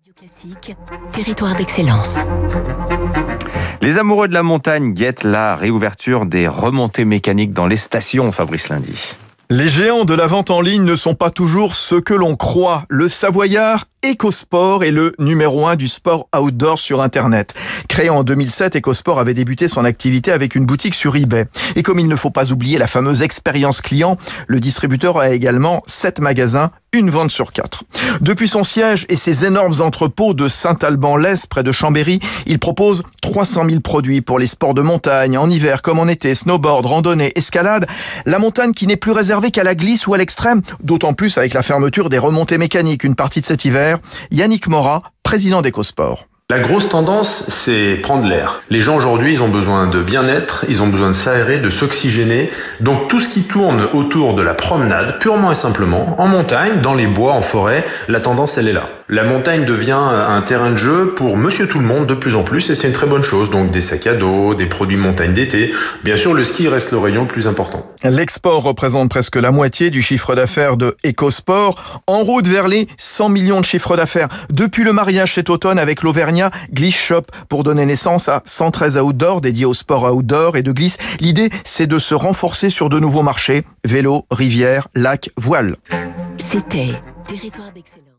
Classique, territoire d'excellence. Les amoureux de la montagne guettent la réouverture des remontées mécaniques dans les stations, Fabrice Lundy. Les géants de la vente en ligne ne sont pas toujours ce que l'on croit. Le Savoyard EcoSport est le numéro 1 du sport outdoor sur Internet. Créé en 2007, EcoSport avait débuté son activité avec une boutique sur eBay. Et comme il ne faut pas oublier la fameuse expérience client, le distributeur a également 7 magasins, une vente sur 4. Depuis son siège et ses énormes entrepôts de Saint-Alban-l'Est près de Chambéry, il propose 300 000 produits pour les sports de montagne, en hiver comme en été, snowboard, randonnée, escalade. La montagne qui n'est plus réservée qu'à la glisse ou à l'extrême, d'autant plus avec la fermeture des remontées mécaniques une partie de cet hiver. Yannick Morat, président d'EcoSport. La grosse tendance, c'est prendre l'air. Les gens aujourd'hui, ils ont besoin de bien-être, ils ont besoin de s'aérer, de s'oxygéner. Donc tout ce qui tourne autour de la promenade, purement et simplement, en montagne, dans les bois, en forêt, la tendance, elle est là. La montagne devient un terrain de jeu pour monsieur tout le monde de plus en plus et c'est une très bonne chose. Donc des sacs à dos, des produits montagne d'été. Bien sûr, le ski reste le rayon le plus important. L'export représente presque la moitié du chiffre d'affaires de EcoSport. En route vers les 100 millions de chiffre d'affaires. Depuis le mariage cet automne avec l'Auvergnat Glisse Shop pour donner naissance à 113 outdoor dédiés au sport outdoor et de glisse. L'idée, c'est de se renforcer sur de nouveaux marchés. Vélo, rivière, lac, voile. C'était territoire d'excellence.